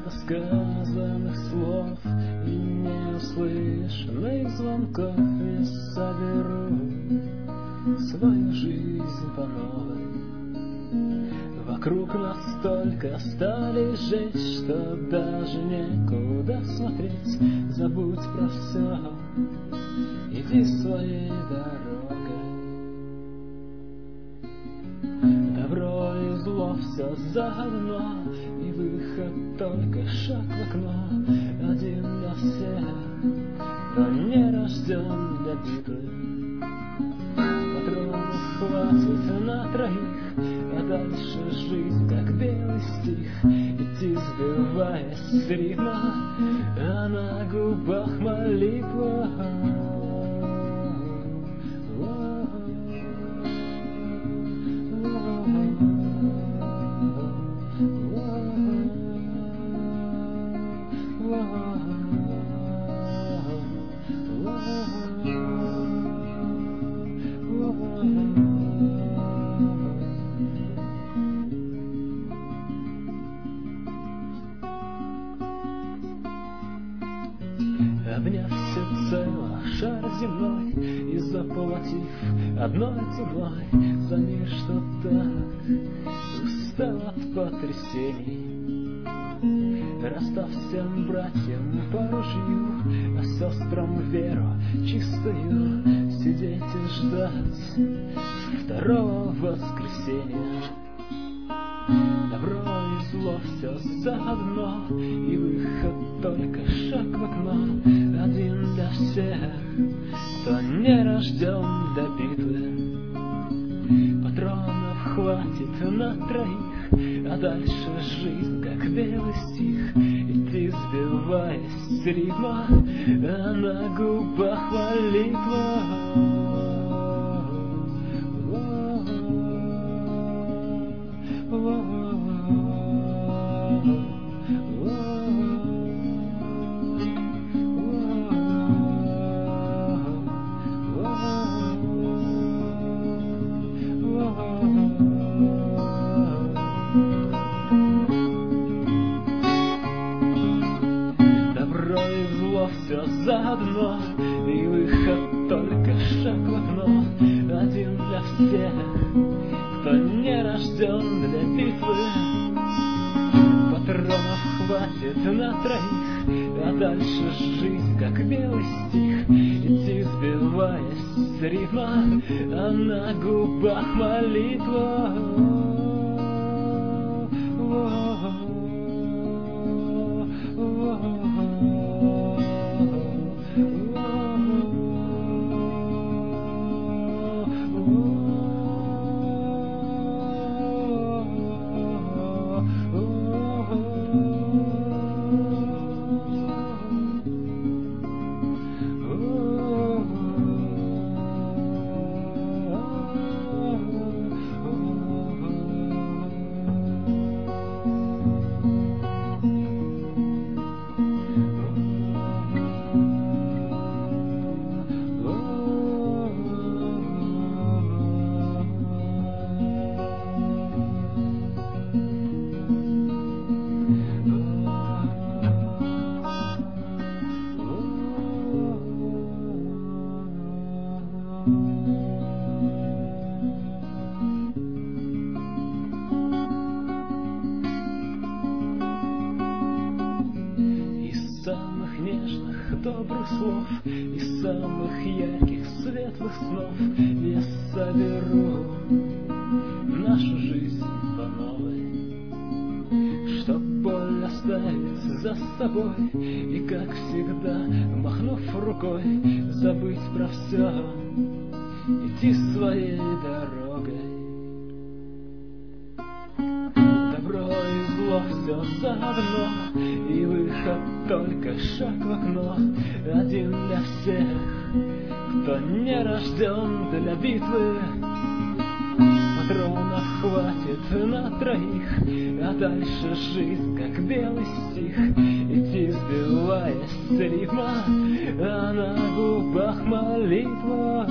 недосказанных слов и неуслышанных звонков я соберу свою жизнь по новой. Вокруг нас столько стали жечь, что даже некуда смотреть. Забудь про все, иди своей дорогой. Добро и зло все заодно, и выход только шаг в окно. Один для всех, кто не рожден для битвы. Патронов хватит на троих, а дальше жизнь, как белый стих. Идти, сбиваясь с ритма, а на губах молитва. Обняв всецело шар земной и заплатив одной ценой за мир, что так устал от потрясений, расстав всем братьям по ружью, а сестрам веру чистую, сидеть и ждать второго воскресенья. Добро и зло все заодно, и выход только шаг в окно. Один для всех, кто не рожден для битвы. Патронов хватит на троих, а дальше жизнь, как белый стих. Идти, сбиваясь с ритма, а на губах молитва. Добро и зло все заодно, и выход только шаг в окно. Один для всех, кто не рожден для битвы. Патронов хватит на троих, а дальше жизнь, как белый стих. Идти, сбиваясь с ритма, а на губах молитва. Самых нежных, добрых слов и самых ярких, светлых снов я соберу нашу жизнь по новой, чтоб боль оставить за собой и, как всегда, махнув рукой, забыть про все, идти своей дорогой. Добро и зло все заодно, и выход только шаг в окно. Один для всех, кто не рожден для битвы. Патронов хватит на троих, а дальше жизнь, как белый стих. Идти, сбиваясь с ритма, а на губах молитва.